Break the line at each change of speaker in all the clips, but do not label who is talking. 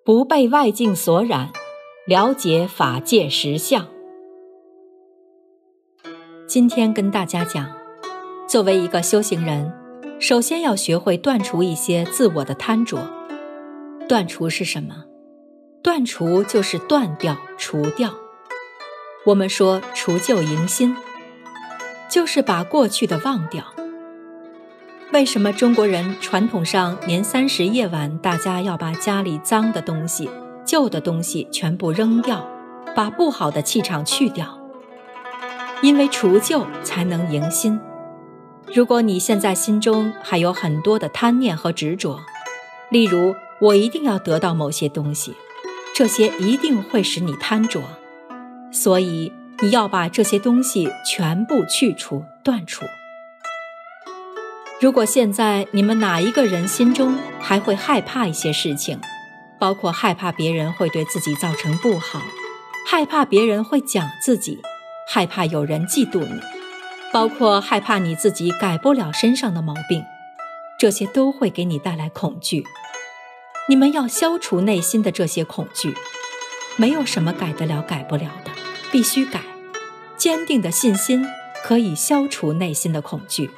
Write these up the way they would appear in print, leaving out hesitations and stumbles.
不被外境所染，了解法界实相。今天跟大家讲，作为一个修行人，首先要学会断除一些自我的贪着。断除是什么？断除就是断掉、除掉。我们说除旧迎新，就是把过去的忘掉。为什么中国人传统上年30夜晚，大家要把家里脏的东西、旧的东西全部扔掉，把不好的气场去掉？因为除旧才能迎新。如果你现在心中还有很多的贪念和执着，例如我一定要得到某些东西，这些一定会使你贪着，所以你要把这些东西全部去除、断除。如果现在你们哪一个人心中还会害怕一些事情，包括害怕别人会对自己造成不好，害怕别人会讲自己，害怕有人嫉妒你，包括害怕你自己改不了身上的毛病，这些都会给你带来恐惧。你们要消除内心的这些恐惧，没有什么改得了改不了的，必须改。坚定的信心可以消除内心的恐惧。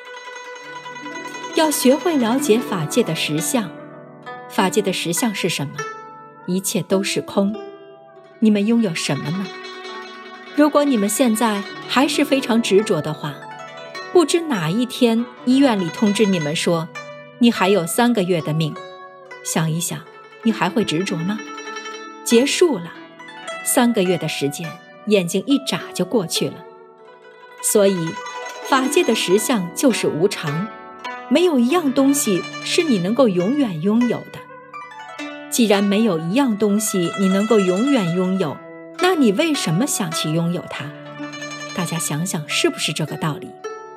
要学会了解法界的实相。法界的实相是什么？一切都是空。你们拥有什么呢？如果你们现在还是非常执着的话，不知哪一天医院里通知你们说你还有3个月的命，想一想，你还会执着吗？结束了，3个月的时间，眼睛一眨就过去了。所以法界的实相就是无常，没有一样东西是你能够永远拥有的。既然没有一样东西你能够永远拥有，那你为什么想去拥有它？大家想想，是不是这个道理？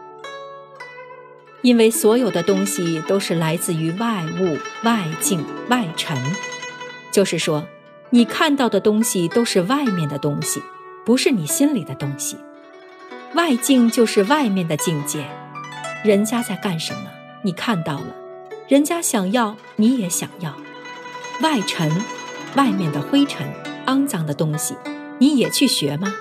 因为所有的东西都是来自于外物、外境、外尘，就是说你看到的东西都是外面的东西，不是你心里的东西。外境就是外面的境界，人家在干什么你看到了，人家想要你也想要。外尘，外面的灰尘、肮脏的东西，你也去学吗？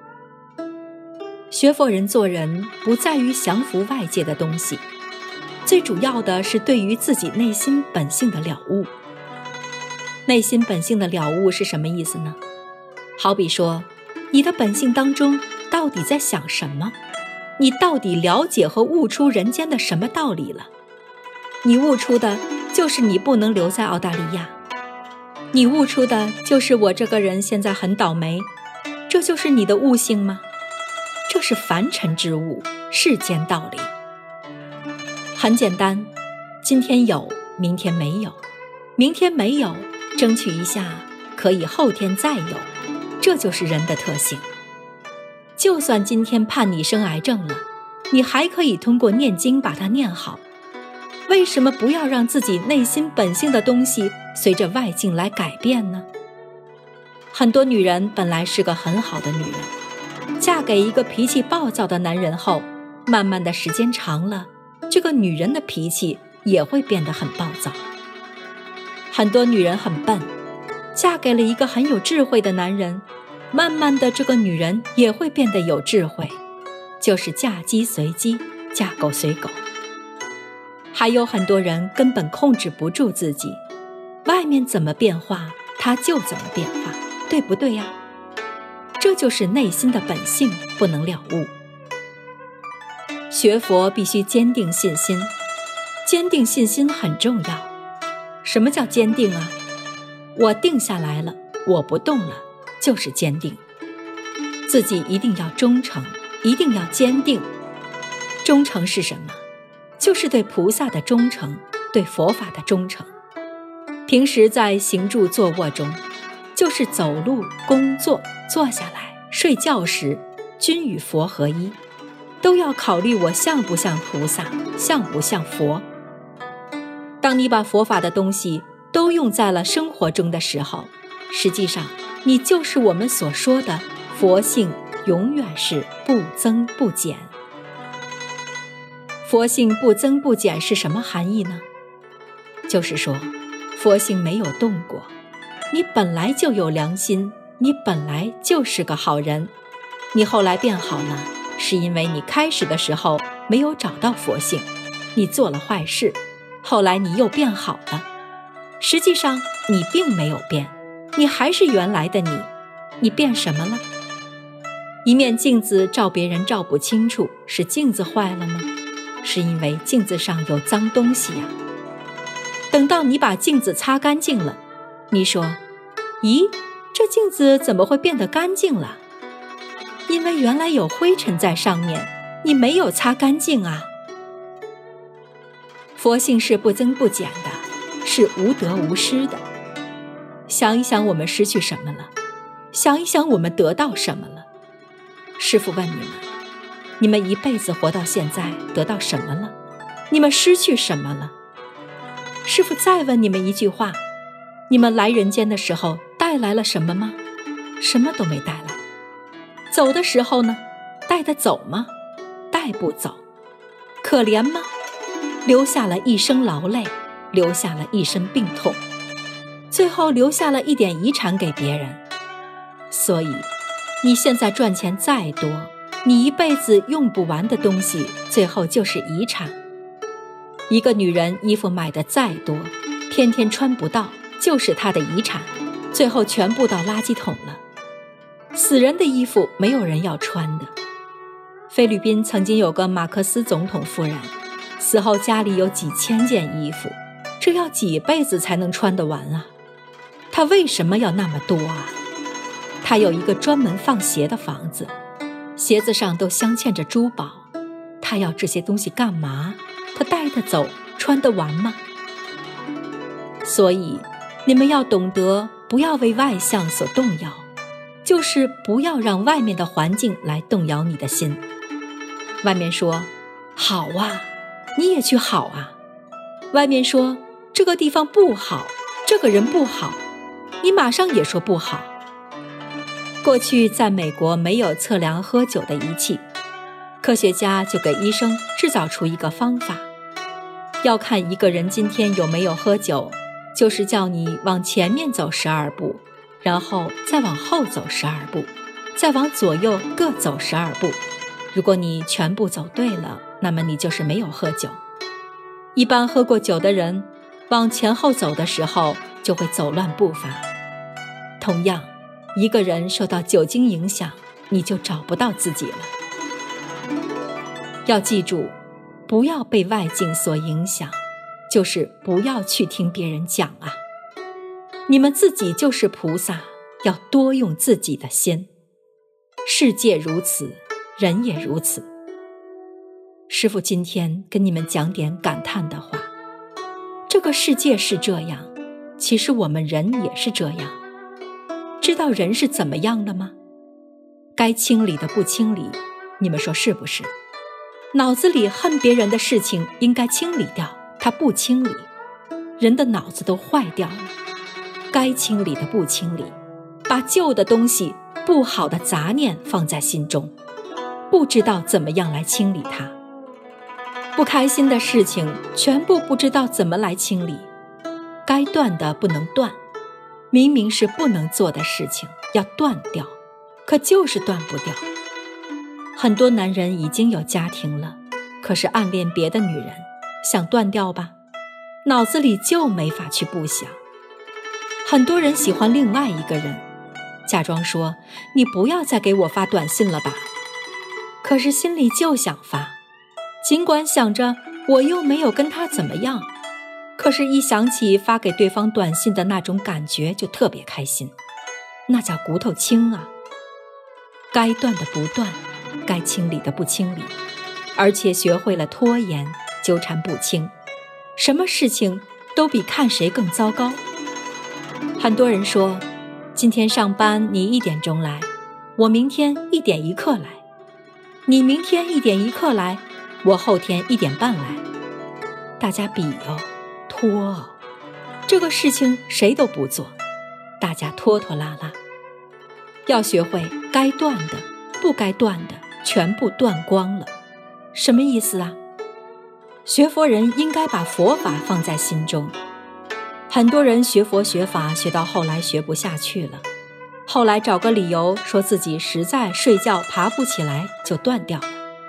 学佛人做人不在于降服外界的东西，最主要的是对于自己内心本性的了悟。内心本性的了悟是什么意思呢？好比说，你的本性当中到底在想什么？你到底了解和悟出人间的什么道理了？你悟出的就是你不能留在澳大利亚，你悟出的就是我这个人现在很倒霉，这就是你的悟性吗？这是凡尘之物，世间道理。很简单，今天有，明天没有，明天没有，争取一下可以后天再有，这就是人的特性。就算今天判你生癌症了，你还可以通过念经把它念好。为什么不要让自己内心本性的东西随着外境来改变呢？很多女人本来是个很好的女人，嫁给一个脾气暴躁的男人后，慢慢的时间长了，这个女人的脾气也会变得很暴躁。很多女人很笨，嫁给了一个很有智慧的男人，慢慢的这个女人也会变得有智慧，就是嫁鸡随鸡，嫁狗随狗。还有很多人根本控制不住自己，外面怎么变化他就怎么变化，对不对呀？这就是内心的本性不能了悟。学佛必须坚定信心，坚定信心很重要。什么叫坚定啊？我定下来了，我不动了，就是坚定。自己一定要忠诚，一定要坚定。忠诚是什么？就是对菩萨的忠诚，对佛法的忠诚。平时在行住坐卧中，就是走路、工作、坐下来、睡觉时，均与佛合一，都要考虑我像不像菩萨，像不像佛。当你把佛法的东西都用在了生活中的时候，实际上你就是我们所说的佛性永远是不增不减。佛性不增不减是什么含义呢？就是说佛性没有动过， 你本来就有良心，你本来就是个好人。你后来变好了，是因为你开始的时候没有找到佛性，你做了坏事，后来你又变好了。实际上你并没有变，你还是原来的你。你变什么了？一面镜子照别人照不清楚，是镜子坏了吗？是因为镜子上有脏东西呀。等到你把镜子擦干净了，你说，咦，这镜子怎么会变得干净了？因为原来有灰尘在上面，你没有擦干净啊。佛性是不增不减的，是无得无失的。想一想我们失去什么了，想一想我们得到什么了。师父问你们，你们一辈子活到现在得到什么了？你们失去什么了？师父再问你们一句话，你们来人间的时候带来了什么吗？什么都没带来。走的时候呢，带得走吗？带不走。可怜吗？留下了一生劳累，留下了一身病痛，最后留下了一点遗产给别人。所以你现在赚钱再多，你一辈子用不完的东西，最后就是遗产。一个女人衣服买的再多，天天穿不到，就是她的遗产，最后全部到垃圾桶了。死人的衣服没有人要穿的。菲律宾曾经有个马克思总统夫人，死后家里有几千件衣服，这要几辈子才能穿得完啊。她为什么要那么多啊？她有一个专门放鞋的房子，鞋子上都镶嵌着珠宝，她要这些东西干嘛？她带得走，穿得完吗？所以你们要懂得，不要为外相所动摇，就是不要让外面的环境来动摇你的心。外面说好啊，你也去好啊。外面说这个地方不好，这个人不好，你马上也说不好。过去在美国没有测量喝酒的仪器，科学家就给医生制造出一个方法，要看一个人今天有没有喝酒，就是叫你往前面走12步，然后再往后走12步，再往左右各走12步。如果你全部走对了，那么你就是没有喝酒。一般喝过酒的人往前后走的时候就会走乱步伐。同样，一个人受到酒精影响，你就找不到自己了。要记住，不要被外境所影响，就是不要去听别人讲啊。你们自己就是菩萨，要多用自己的心。世界如此，人也如此。师父今天跟你们讲点感叹的话。这个世界是这样，其实我们人也是这样。知道人是怎么样了吗？该清理的不清理，你们说是不是？脑子里恨别人的事情应该清理掉，他不清理，人的脑子都坏掉了。该清理的不清理，把旧的东西、不好的杂念放在心中，不知道怎么样来清理它。不开心的事情全部不知道怎么来清理，该断的不能断，明明是不能做的事情要断掉，可就是断不掉。很多男人已经有家庭了，可是暗恋别的女人，想断掉吧，脑子里就没法去不想。很多人喜欢另外一个人，假装说你不要再给我发短信了吧，可是心里就想发，尽管想着我又没有跟他怎么样，可是一想起发给对方短信的那种感觉就特别开心，那叫骨头轻啊。该断的不断，该清理的不清理，而且学会了拖延，纠缠不清，什么事情都比看谁更糟糕。很多人说，今天上班你1点钟来，我明天1点1刻来，你明天1点1刻来，我后天1点半来。大家比哦，拖哦，这个事情谁都不做，大家拖拖拉拉。要学会该断的不该断的全部断光了。什么意思啊？学佛人应该把佛法放在心中， 很多人学佛学法学到后来学不下去了，后来找个理由说自己实在睡觉爬不起来就断掉了。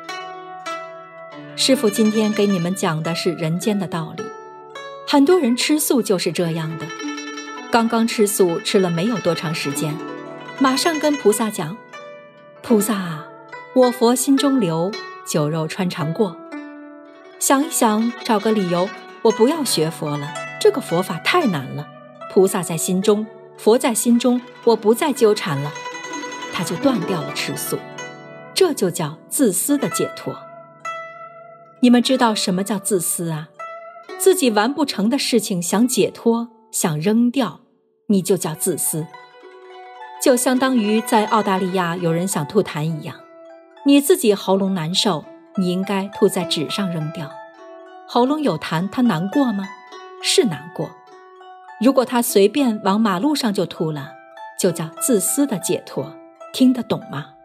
师父今天给你们讲的是人间的道理，很多人吃素就是这样的，刚刚吃素吃了没有多长时间，马上跟菩萨讲，菩萨啊，我佛心中留，酒肉穿肠过。想一想，找个理由，我不要学佛了，这个佛法太难了，菩萨在心中，佛在心中，我不再纠缠了，他就断掉了吃素。这就叫自私的解脱。你们知道什么叫自私啊？自己完不成的事情想解脱，想扔掉，你就叫自私。就相当于在澳大利亚有人想吐痰一样，你自己喉咙难受，你应该吐在纸上扔掉。喉咙有痰，他难过吗？是难过。如果他随便往马路上就吐了，就叫自私的解脱，听得懂吗？